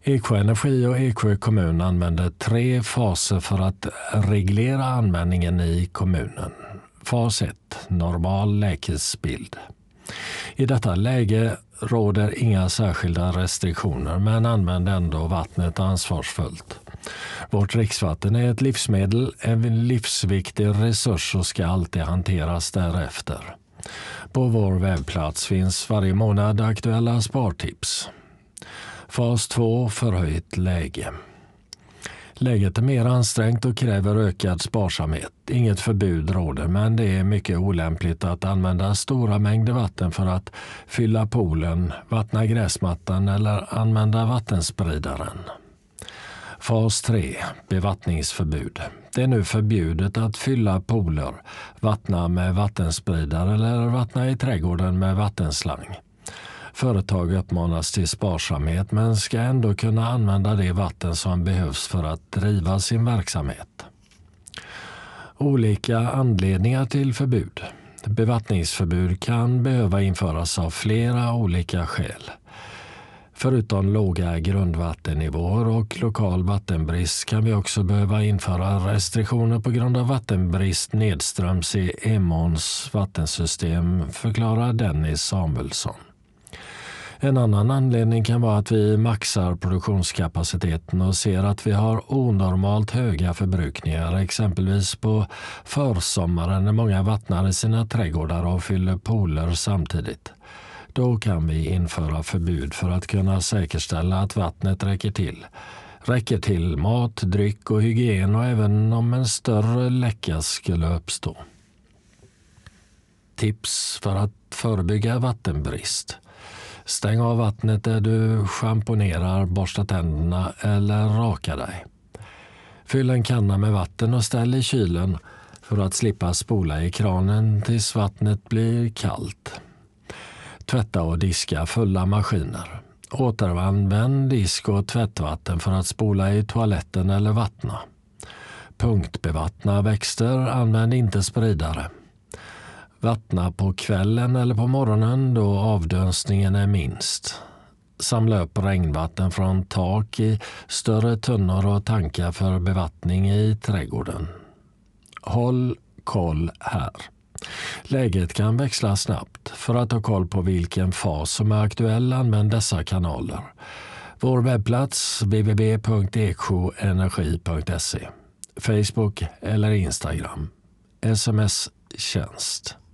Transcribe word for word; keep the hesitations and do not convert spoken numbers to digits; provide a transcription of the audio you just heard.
Eksjö Energi och Eksjö kommun använder tre faser för att reglera användningen i kommunen. Fas ett, normal lägesbild. I detta läge råder inga särskilda restriktioner, men använd ändå vattnet ansvarsfullt. Vårt dricksvatten är ett livsmedel, en livsviktig resurs och ska alltid hanteras därefter. På vår webbplats finns varje månad aktuella spartips. Fas två, förhöjt läge. Läget är mer ansträngt och kräver ökad sparsamhet. Inget förbud råder, men det är mycket olämpligt att använda stora mängder vatten för att fylla poolen, vattna gräsmattan eller använda vattenspridaren. Fas tre, bevattningsförbud. Det är nu förbjudet att fylla pooler, vattna med vattenspridare eller vattna i trädgården med vattenslang. Företag uppmanas till sparsamhet men ska ändå kunna använda det vatten som behövs för att driva sin verksamhet. Olika anledningar till förbud. Bevattningsförbud kan behöva införas av flera olika skäl. Förutom låga grundvattennivåer och lokal vattenbrist kan vi också behöva införa restriktioner på grund av vattenbrist nedströms i Emåns vattensystem, förklarar Dennis Samuelsson. En annan anledning kan vara att vi maxar produktionskapaciteten och ser att vi har onormalt höga förbrukningar, exempelvis på försommaren när många vattnar i sina trädgårdar och fyller pooler samtidigt. Då kan vi införa förbud för att kunna säkerställa att vattnet räcker till. Räcker till mat, dryck och hygien och även om en större läcka skulle uppstå. Tips för att förebygga vattenbrist. Stäng av vattnet där du schamponerar, borstar tänderna eller rakar dig. Fyll en kanna med vatten och ställ i kylen för att slippa spola i kranen tills vattnet blir kallt. Tvätta och diska fulla maskiner. Återanvänd disk- och tvättvatten för att spola i toaletten eller vattna. Punktbevattna växter, använd inte spridare. Vattna på kvällen eller på morgonen då avdunstningen är minst. Samla upp regnvatten från tak i större tunnor och tankar för bevattning i trädgården. Håll koll här. Läget kan växla snabbt. För att ha koll på vilken fas som är aktuell, använd dessa kanaler. Vår webbplats w w w punkt eksjoenergi punkt se, Facebook eller Instagram. Sms-tjänst.